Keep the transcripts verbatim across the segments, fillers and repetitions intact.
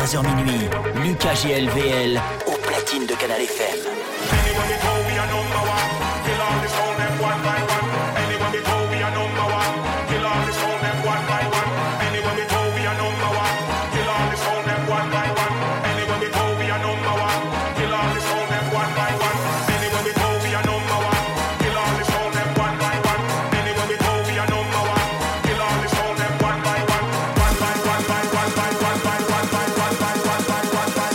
vingt-trois heures minuit. Lucas G L V L au platine de Canal F M. Anywhere we go, we are number one. Kill all the sound them one by one. Anywhere we go, we are number one. Kill all the sound them one by one. Anywhere we go, we are number one. Kill all the sound them one by one. Anywhere we go, we are number one. Kill all the sound them one by one. Anywhere we go, we are number one. Kill all the sound them one by one. Anywhere we go, we are number one. Kill all the sound them one by one. One by one by one by one by one by one by one by one by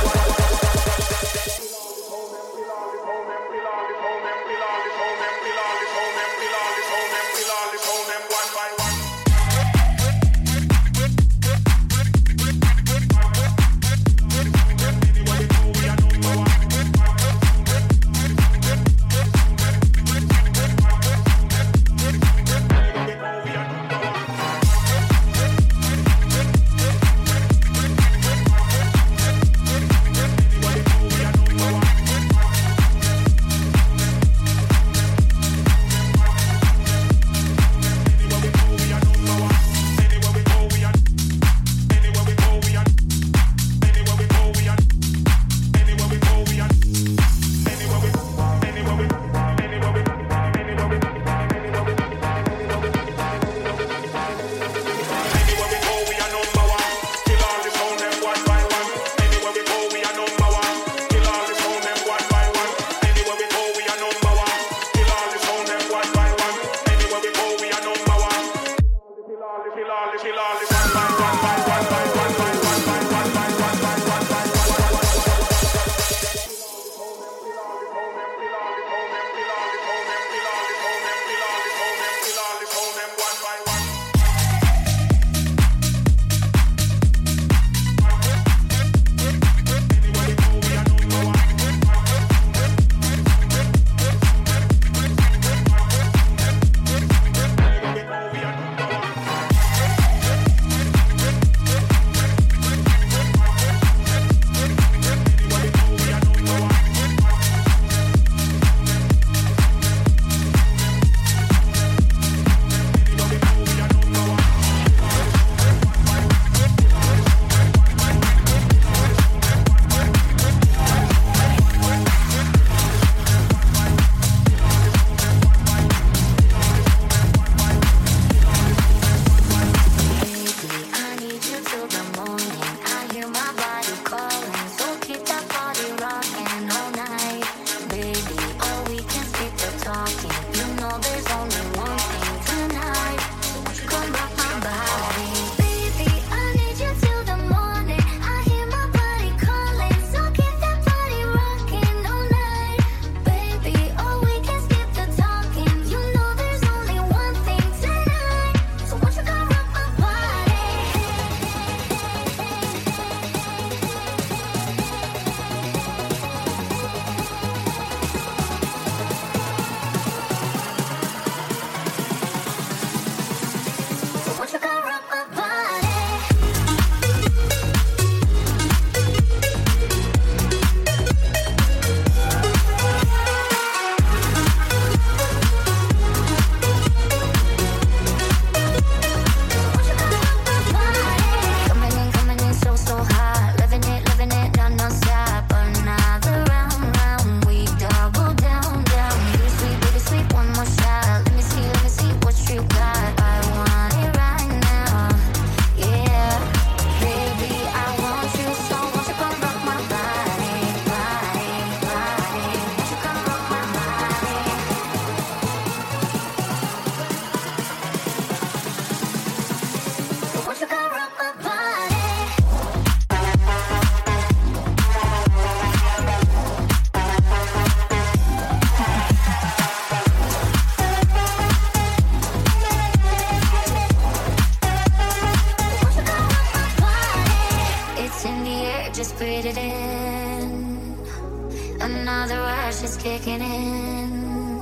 kicking in.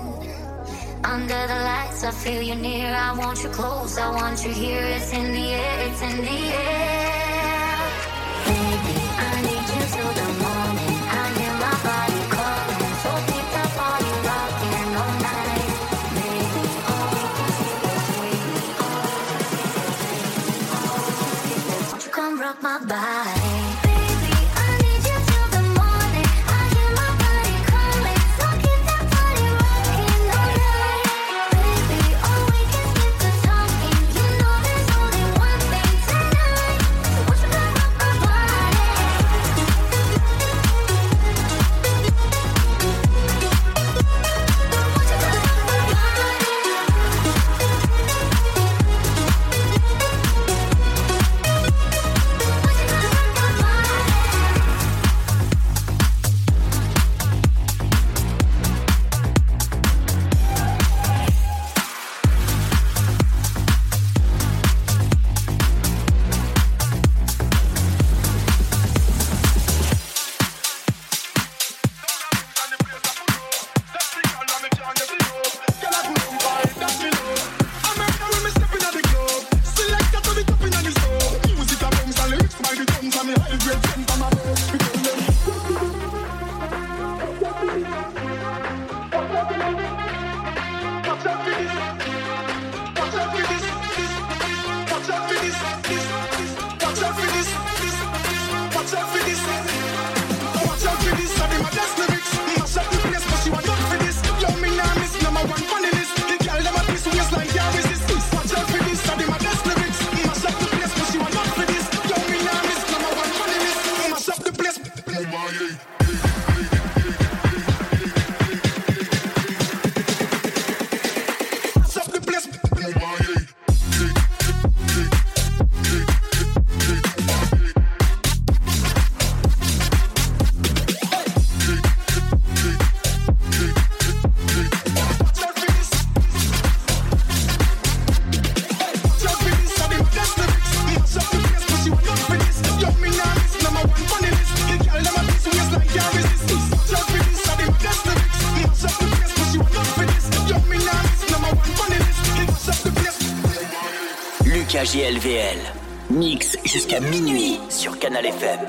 Under the lights, I feel you near. I want you close, I want you here. It's in the air, it's in the air. Baby, I need you till the morning. I hear my body calling, so keep that body rocking all night. Baby, all we can see is we, all we can see is we, all we can see is we. Won't you come rock my body? K G L V L. Mix jusqu'à minuit sur Canal F M.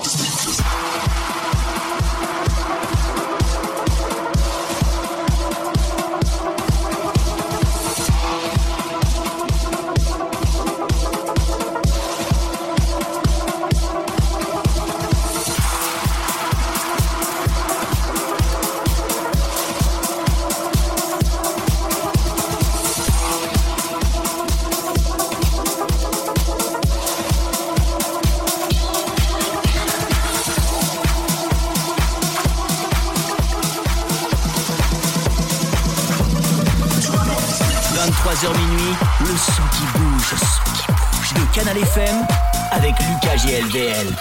vingt-trois heures minuit, le son qui bouge, le son qui bouge de Canal F M avec Lucas G L V L.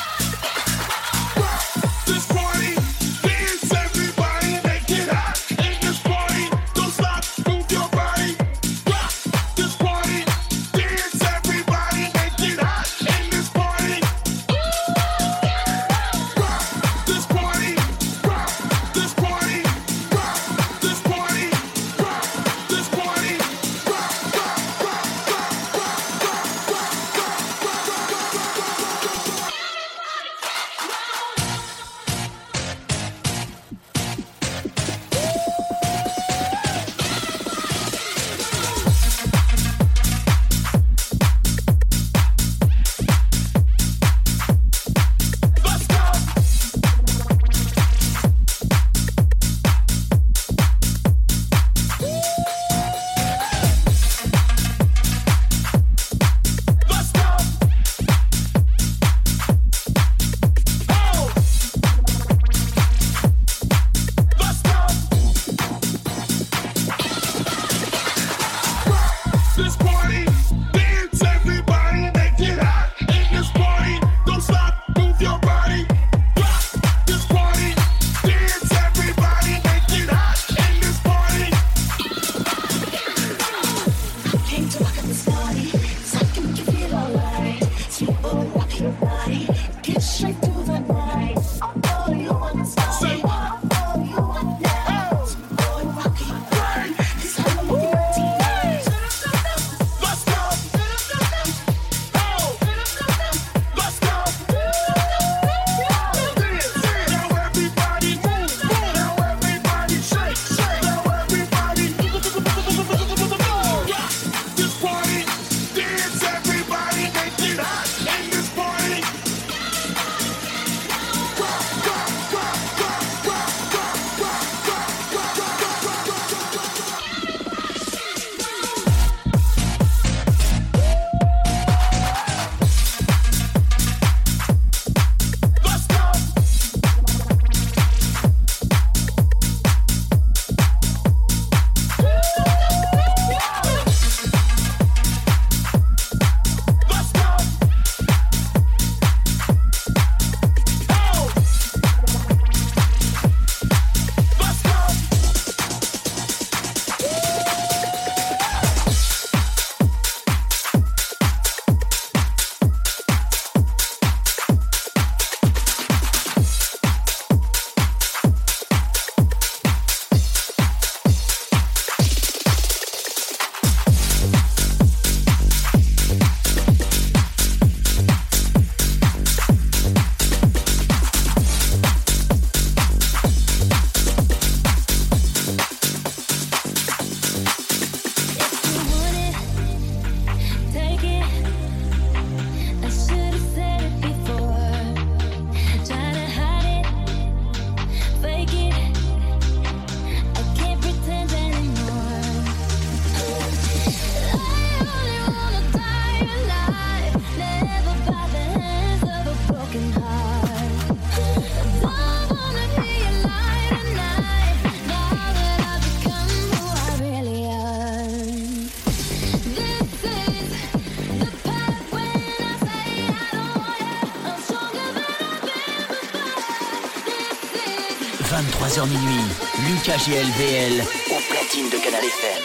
vingt-trois heures minuit, Lucas G L V L au platine de Canal F M.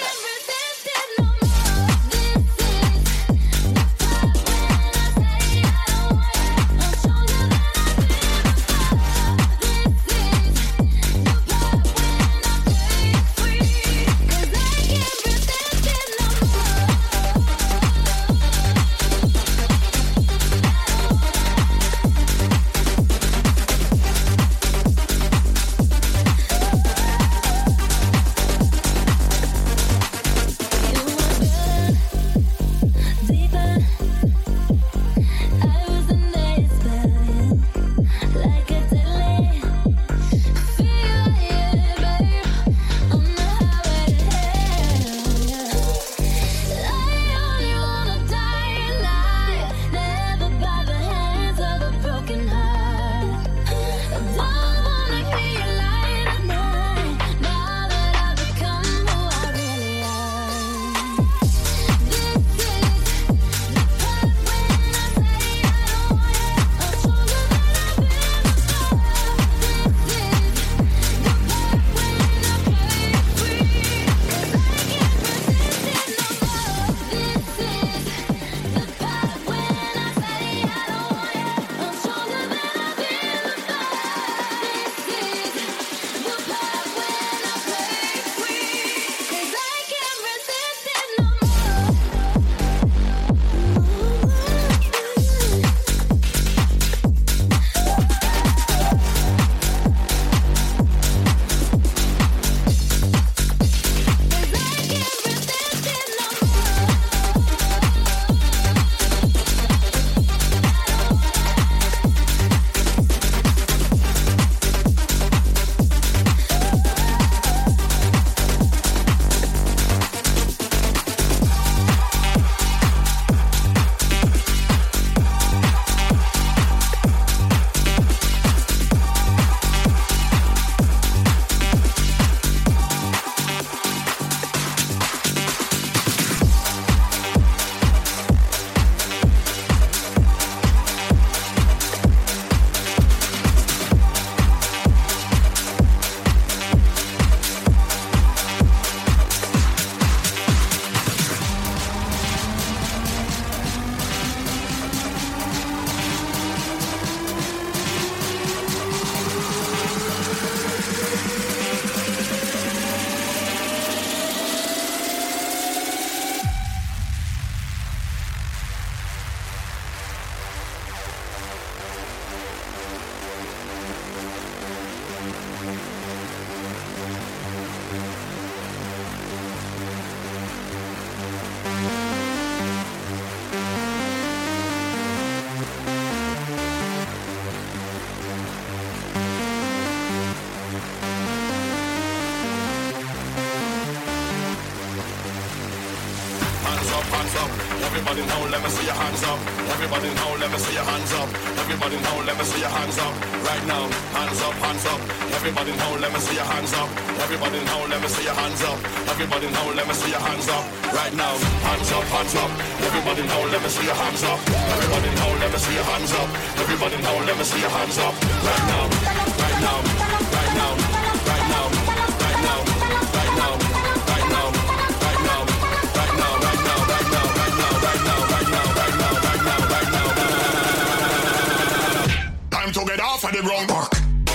up, hands up. Everybody now, let me see your hands up. Everybody now, let me see your hands up. Everybody now, let me see your hands up. Right now, hands up, hands up. Everybody now, let me see your hands up. Everybody now, let me see your hands up. Everybody now, let me see your hands up. Right now, hands up, hands up. Everybody now, let me see your hands up. Everybody now, let me see your hands up. Everybody now, let me see your hands up. Right now, right now, right now, right now, right now, right now, right now, right now, right now, right now, right now, right now, right now, right now, right now, right now, right now, right now. Time to get off of the wrong park.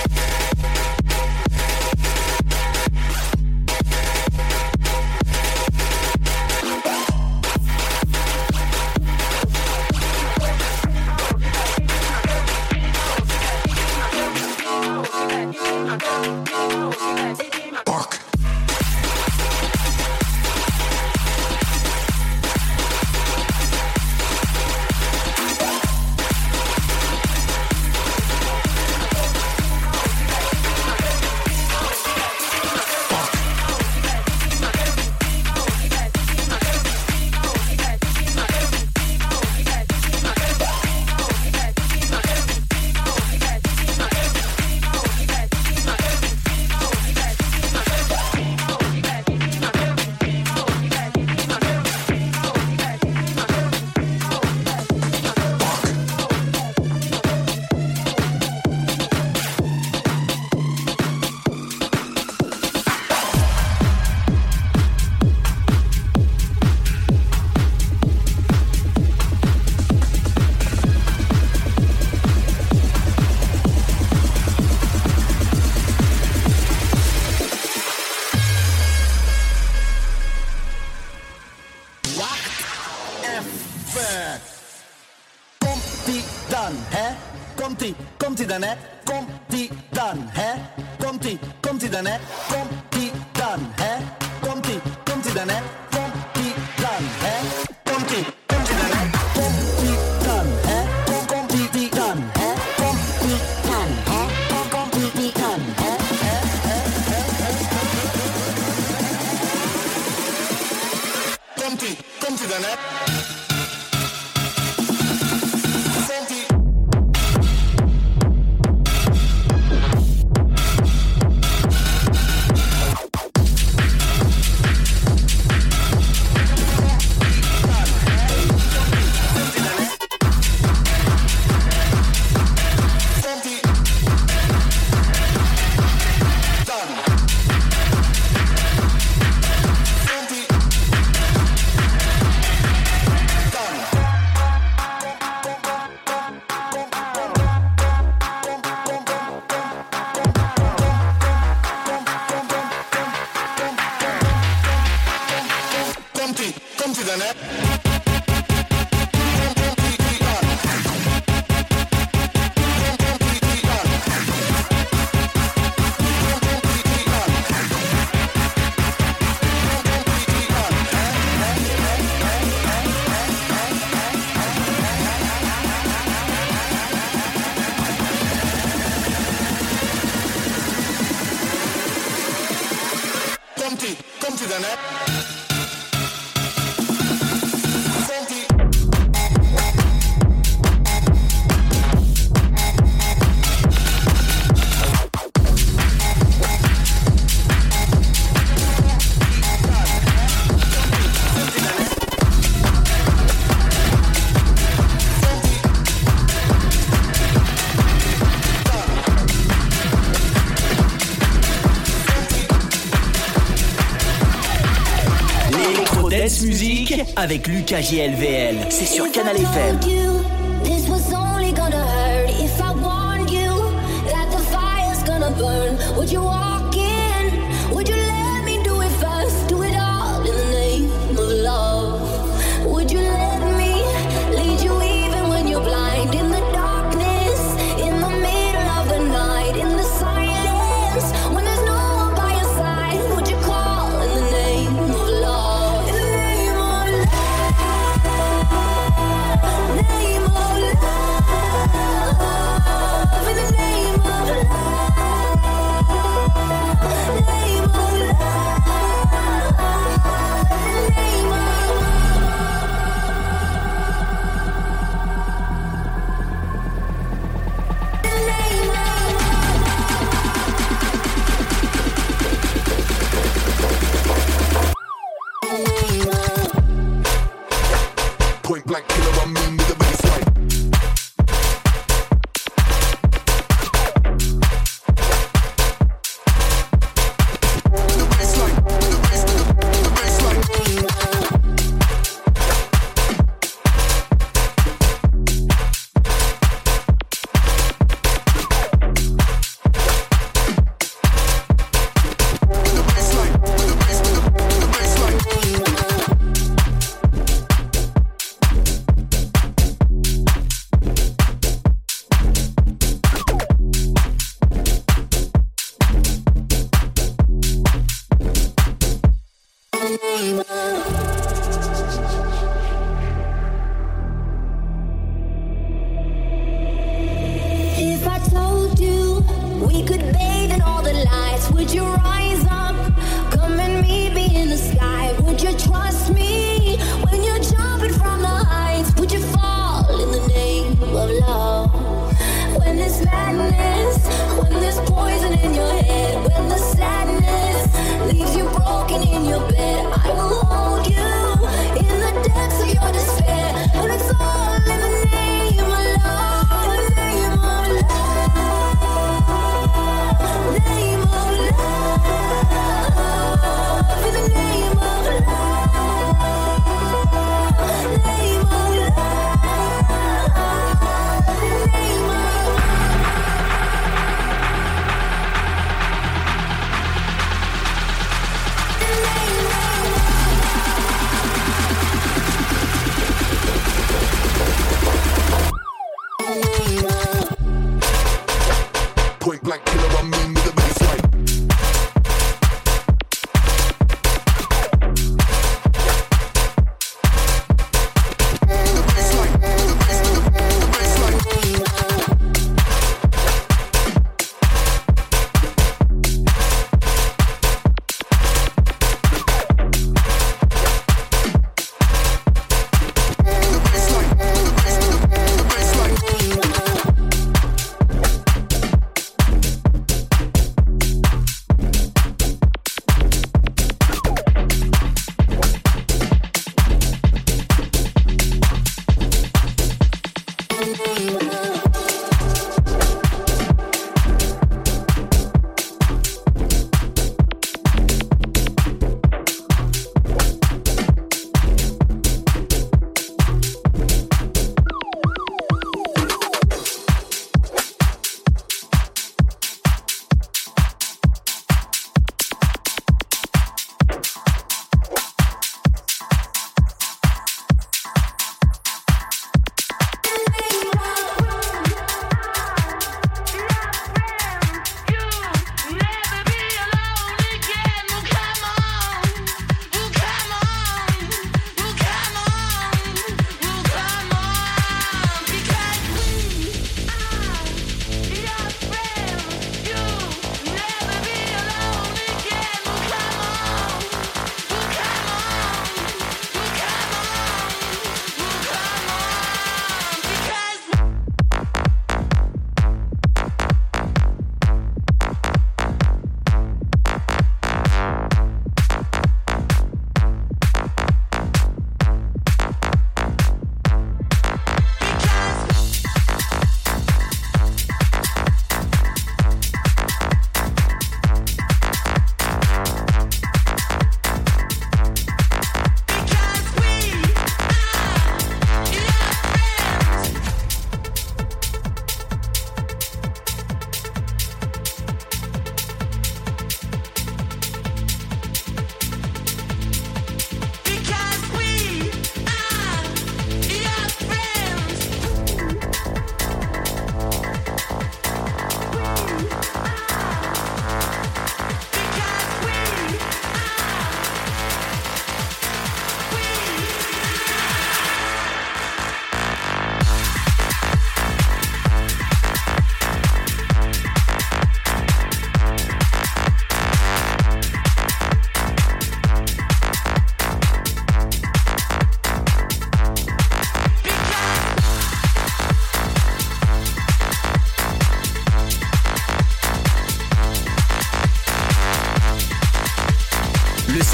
Den är, kom till den här, kom till, kom till den här, kom till den här, kom till, kom till den här, kom till den här, kom till, kom till den här, kom till den här, kom kom till den här, kom till den här, kom kom till den här. Kom till, kom till den här. Musique avec Lucas J L V L. C'est sur Canal F M. This was only gonna hurt if I warned you that the fire's gonna burn. Would you walk in? Would you let me do it first? Do it all in the name of love. Would you let me lead you even when you're blind? In the darkness, in the middle of the night, in the silence, when there's no one by your side, would you call in the name of love? Name of love, in the name of love, name of point blank killer, I mean with the baseline.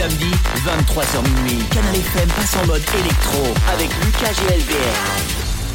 samedi, vingt-trois heures minuit. Canal F M passe en mode électro avec Lucas G L V R.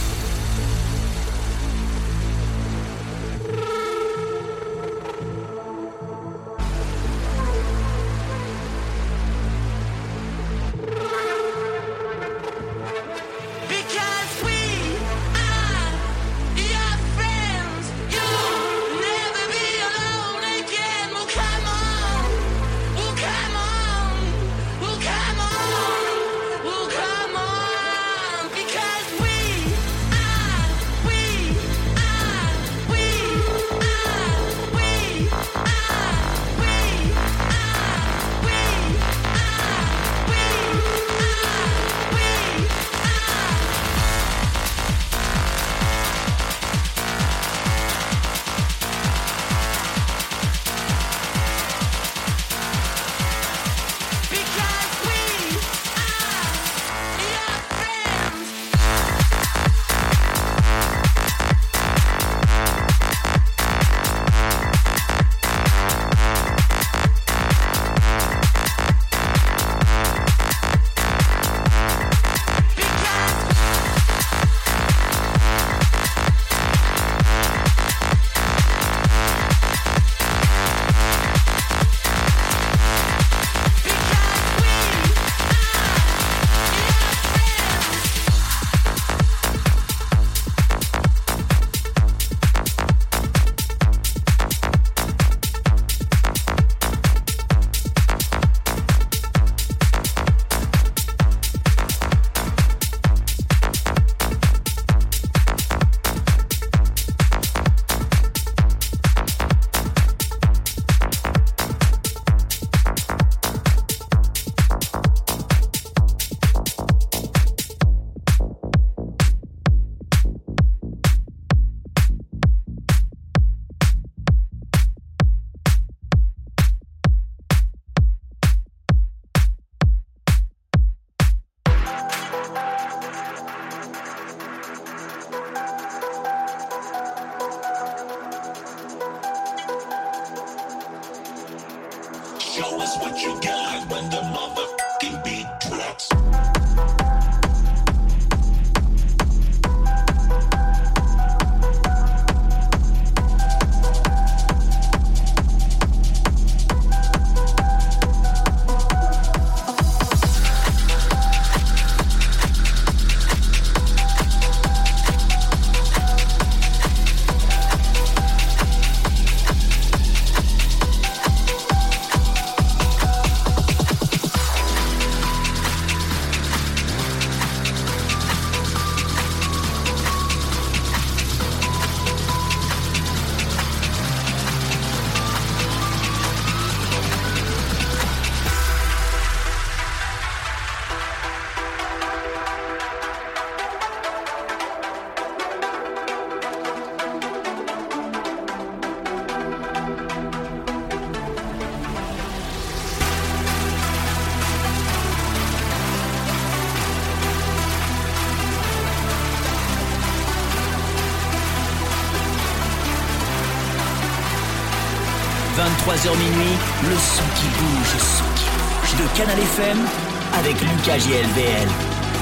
vingt-trois heures minuit, le son qui bouge, le son qui bouge de Canal F M avec Lucas G L V L.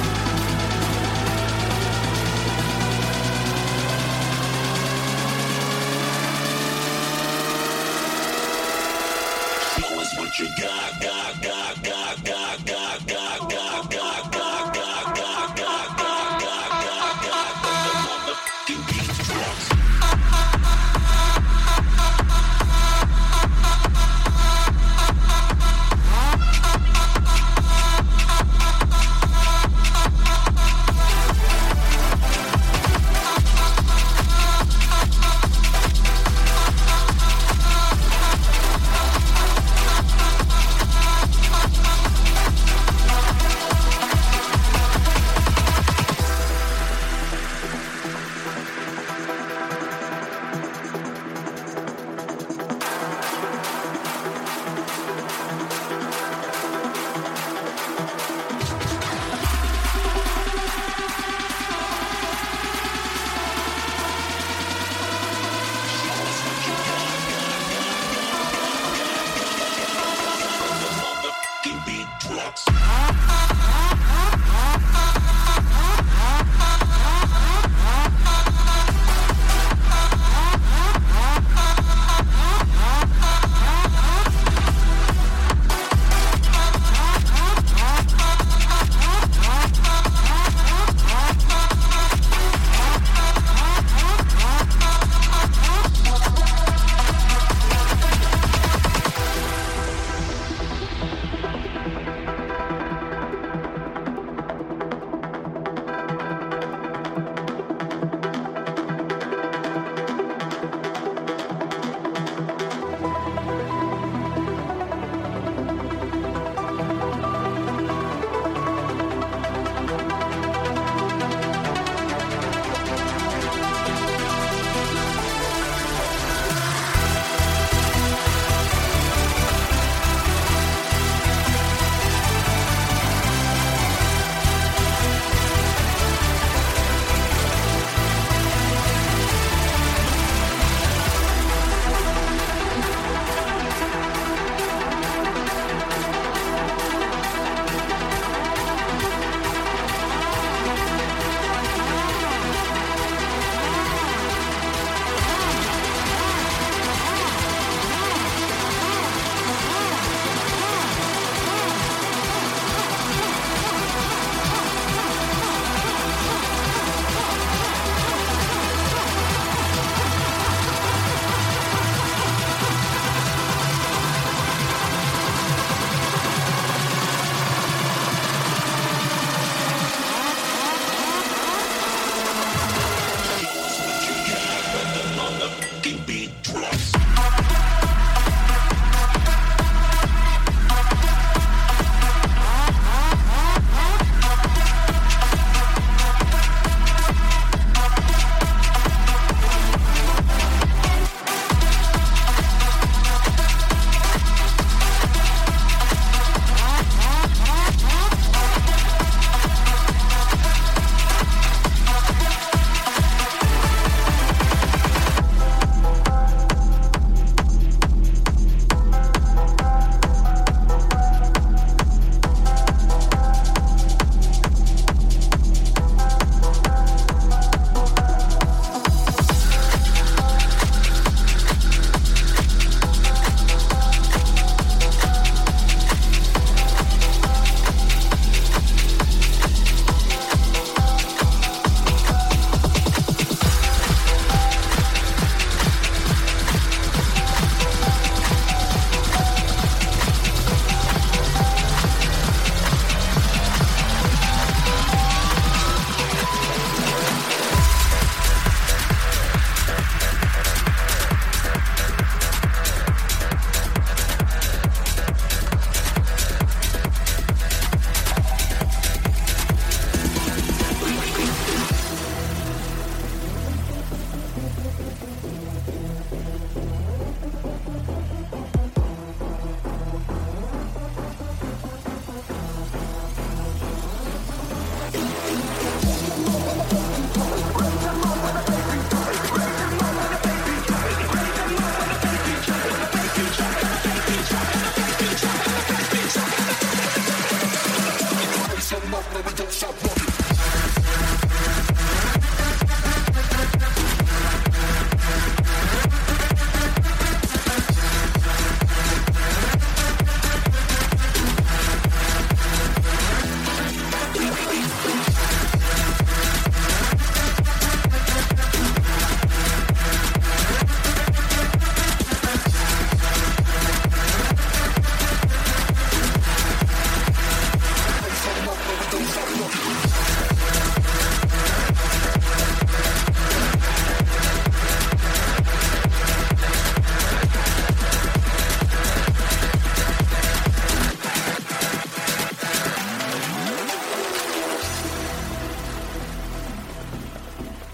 Show us what you got, got, got, got, got, got, got, got, got, got, got, got, got, got, got, got, when the motherfucking beat drops.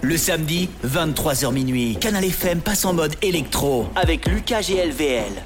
Le samedi, vingt-trois heures minuit, Canal F M passe en mode électro avec Lucas G L V L.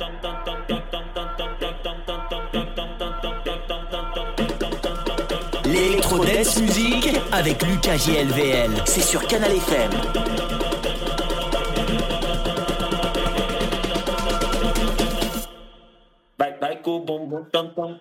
L'électro dance music avec Lucas J L V L. C'est sur Canal F M. Bye bye go boom boom dum dum.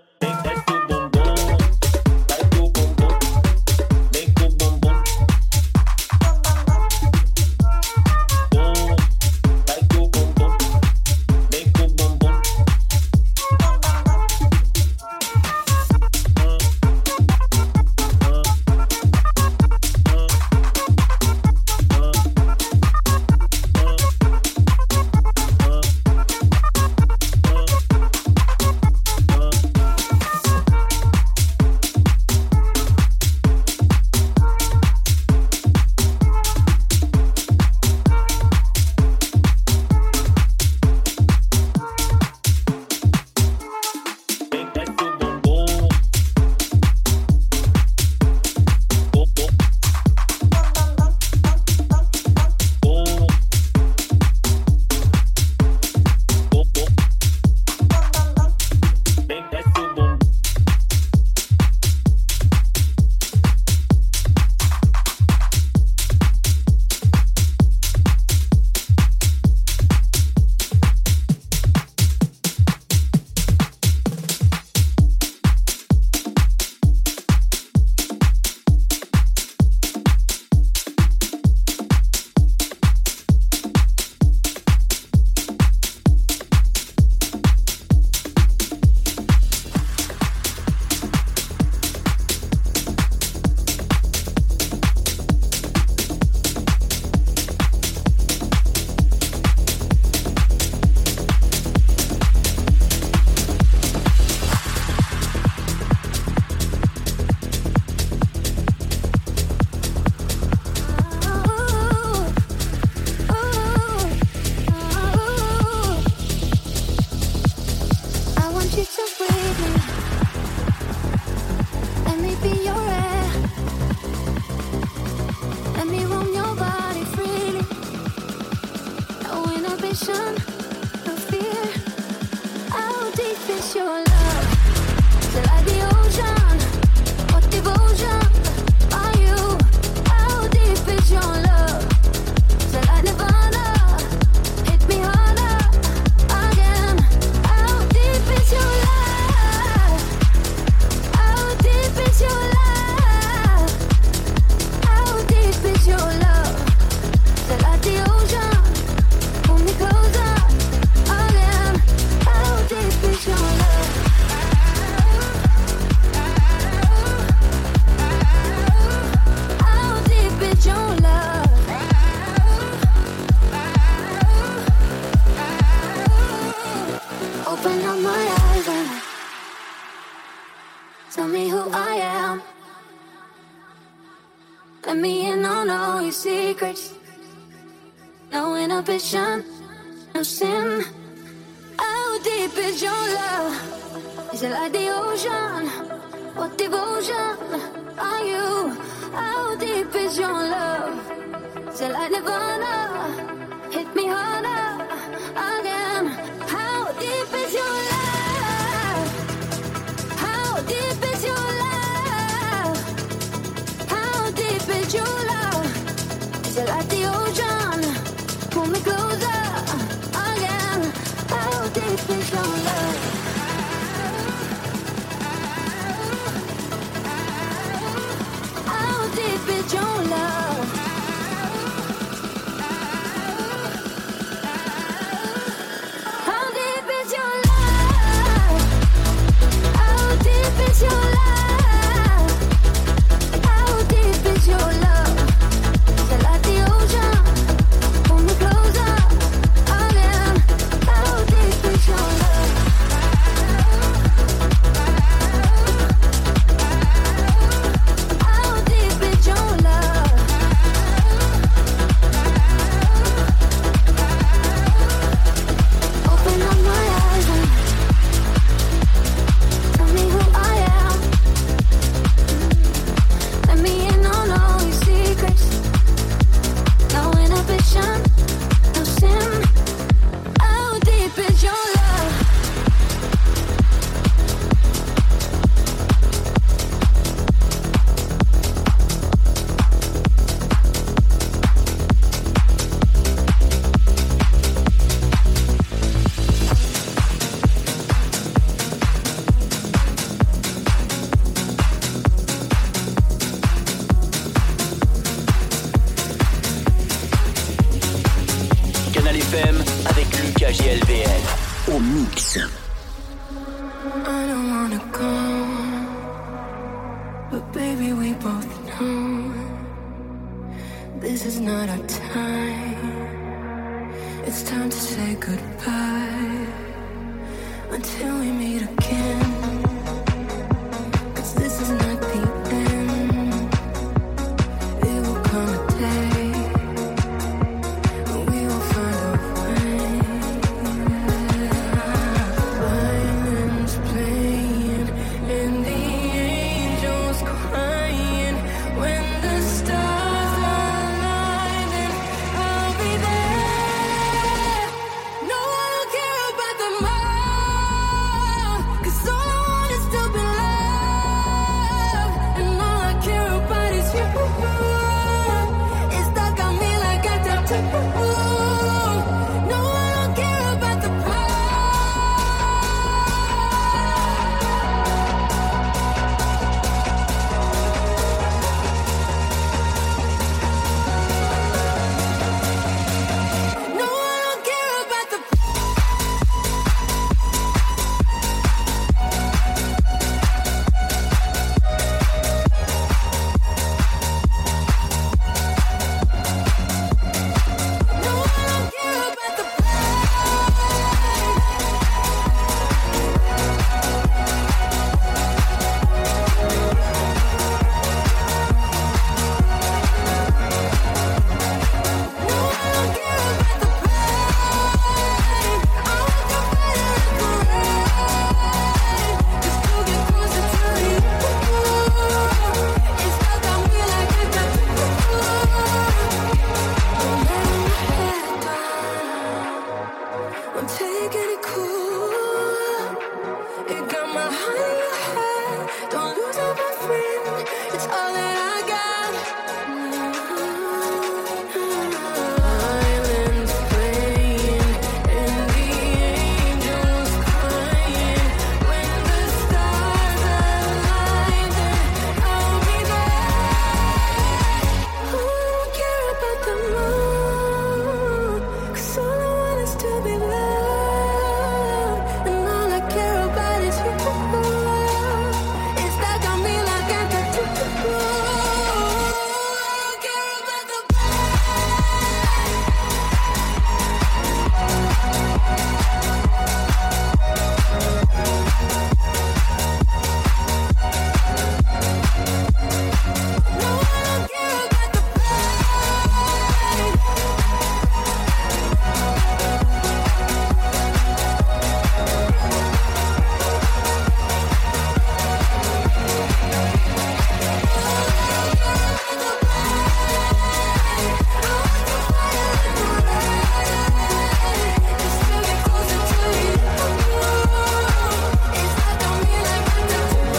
mix. I don't wanna go, but baby we both know this is not our time. It's time to say goodbye until we meet again. 'Cause this is not the end. It will come a day when we will find a way. Violins playing and the angels crying. When the stars align, then I'll be there. No, I don't care about the more, 'cause all I want is to be loved, and all I care about is you. It's stuck on me like a tattoo. No, I don't care about the No, I don't care about the No, I don't care about the No, I don't care about the pain. I want the fire and the rain, just to get closer to you. It's stuck on me like a tattoo. I'm letting my head down. I'm taking it cool. It got my heart in your head. Don't lose it, my friend. It's all that I got. Violins playing and the angels crying. When the stars align, then I'll be there. I don't care about the moon, 'cause all I want is to be loved, and all I care about is you. It's stuck on me like a tattoo. I don't care about the No, I don't care about the Just to get closer to you. It's stuck on me like a tattoo.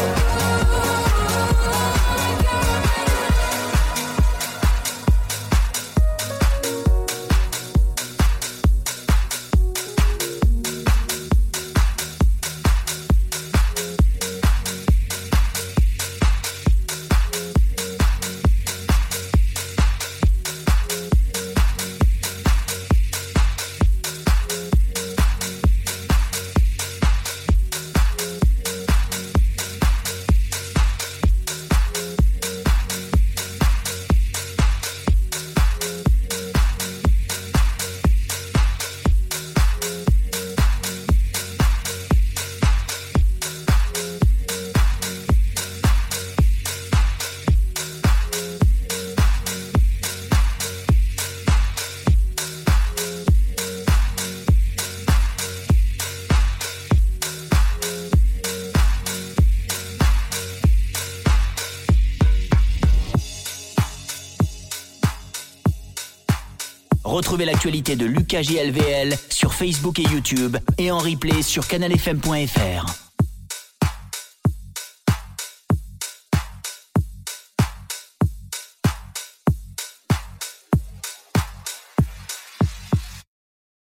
Retrouvez l'actualité de Lucas J L V L sur Facebook et YouTube et en replay sur canal f m point f r.